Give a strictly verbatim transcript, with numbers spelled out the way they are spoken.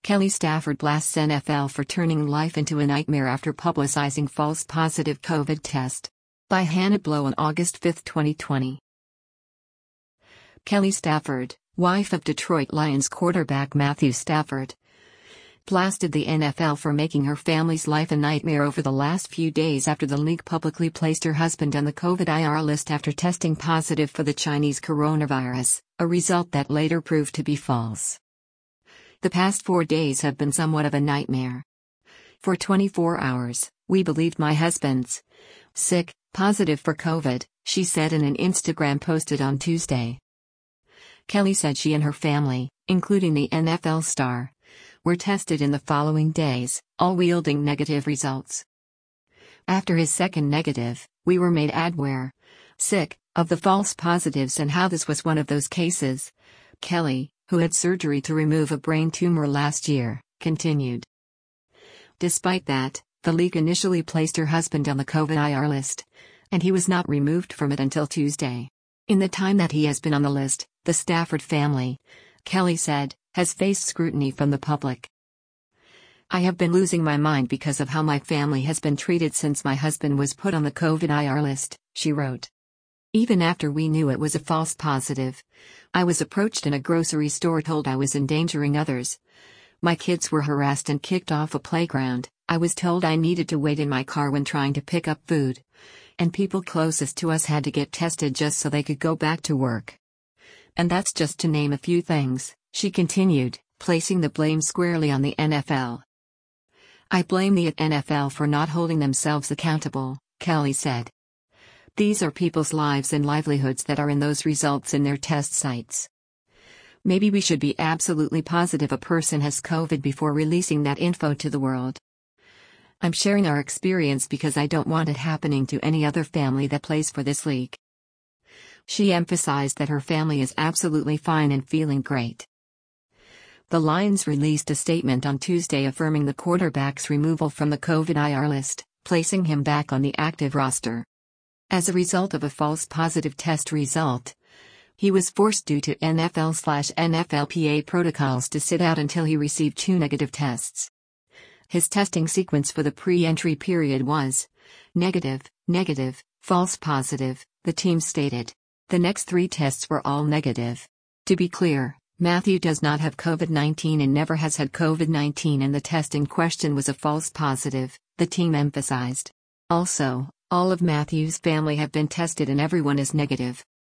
Kelly Stafford blasts N F L for turning life into a nightmare after publicizing false positive COVID test. By Hannah Blow on August fifth, twenty twenty. Kelly Stafford, wife of Detroit Lions quarterback Matthew Stafford, blasted the N F L for making her family's life a nightmare over the last few days after the league publicly placed her husband on the COVID I R list after testing positive for the Chinese coronavirus, a result that later proved to be false. The past four days have been somewhat of a nightmare. For twenty-four hours, we believed my husband's sick, positive for COVID, she said in an Instagram posted on Tuesday. Kelly said she and her family, including the N F L star, were tested in the following days, all yielding negative results. After his second negative, we were made aware, sick, of the false positives and how this was one of those cases. Kelly, who had surgery to remove a brain tumor last year, continued. Despite that, the league initially placed her husband on the COVID I R list, and he was not removed from it until Tuesday. In the time that he has been on the list, the Stafford family, Kelly said, has faced scrutiny from the public. I have been losing my mind because of how my family has been treated since my husband was put on the COVID I R list, she wrote. Even after we knew it was a false positive, I was approached in a grocery store told I was endangering others. My kids were harassed and kicked off a playground. I was told I needed to wait in my car when trying to pick up food. And people closest to us had to get tested just so they could go back to work. And that's just to name a few things, she continued, placing the blame squarely on the N F L. I blame the N F L for not holding themselves accountable, Kelly said. These are people's lives and livelihoods that are in those results in their test sites. Maybe we should be absolutely positive a person has COVID before releasing that info to the world. I'm sharing our experience because I don't want it happening to any other family that plays for this league. She emphasized that her family is absolutely fine and feeling great. The Lions released a statement on Tuesday affirming the quarterback's removal from the COVID I R list, placing him back on the active roster. As a result of a false positive test result, he was forced due to N F L/N F L P A protocols to sit out until he received two negative tests. His testing sequence for the pre-entry period was negative, negative, false positive, the team stated. The next three tests were all negative. To be clear, Matthew does not have COVID nineteen and never has had COVID nineteen, and the test in question was a false positive, the team emphasized. Also, all of Matthew's family have been tested and everyone is negative.